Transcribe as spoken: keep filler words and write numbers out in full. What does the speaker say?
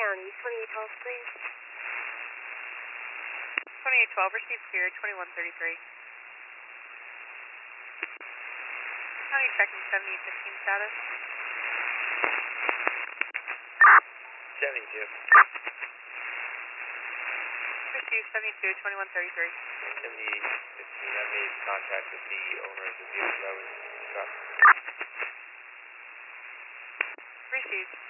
County, twenty-eight twelve, please. twenty-eight twelve, received clear, twenty-one thirty-three. County checking seventy fifteen status. seventy-two. Received seventy-two, twenty-one thirty-three. seventy fifteen, I made contact with the owner of the vehicle that was struck. Received.